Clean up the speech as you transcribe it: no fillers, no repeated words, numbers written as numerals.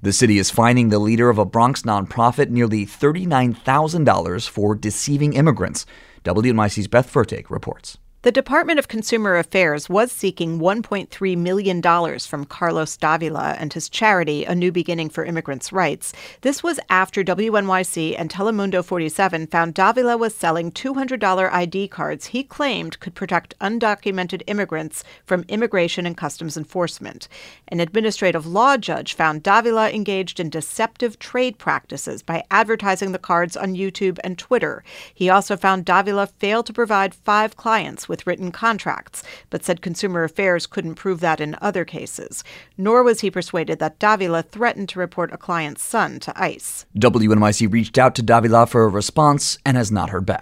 The city is fining the leader of a Bronx nonprofit nearly $39,000 for deceiving immigrants. WNYC's Beth Fertig reports. The Department of Consumer Affairs was seeking $1.3 million from Carlos Davila and his charity, A New Beginning for Immigrants' Rights. This was after WNYC and Telemundo 47 found Davila was selling $200 ID cards he claimed could protect undocumented immigrants from immigration and customs enforcement. An administrative law judge found Davila engaged in deceptive trade practices by advertising the cards on YouTube and Twitter. He also found Davila failed to provide 5 clients with written contracts, but said Consumer Affairs couldn't prove that in other cases. Nor was he persuaded that Davila threatened to report a client's son to ICE. WNYC reached out to Davila for a response and has not heard back.